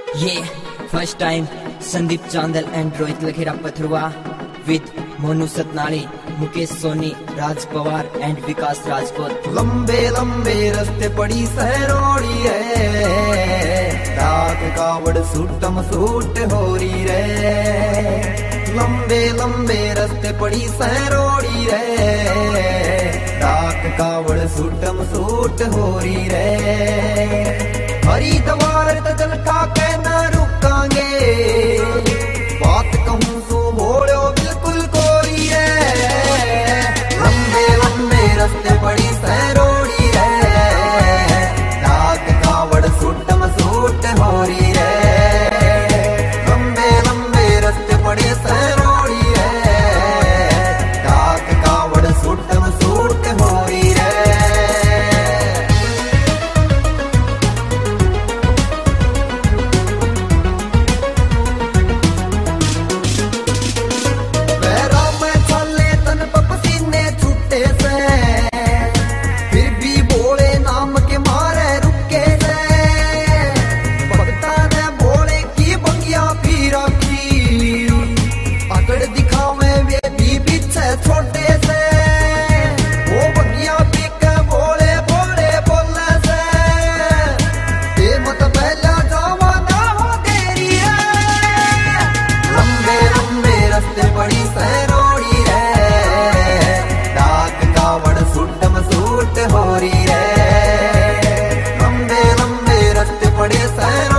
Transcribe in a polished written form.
ये first time Sandeep Chandal and Rohit Lakhera Patharua with Monu Satnali, Mukesh Soni, Raj Pawar and Vikas Rajput. लंबे लंबे रास्ते पड़ी सहरोड़ी है, डाक कावड़ सूटम सूट हो रही रे। लंबे लंबे रास्ते पड़ी सहरोड़ी रे, डाक कावड़ सूटम सूट हो रही रे। हरिद्वार तजल का कहना रुकांगे, बात कहूँ सो बोलो बिल्कुल कोरी है। लंबे लंबे रास्ते पड़ी सहरोड़ी है, डाक कावड़ सूटम सूट हो रही है। लंबे लंबे रास्ते पड़ी सहरोड़ी है, डाक कावड़ सूटम सूट हो रही है। हो रही है। लंबे लंबे रास्ते पड़े सहरों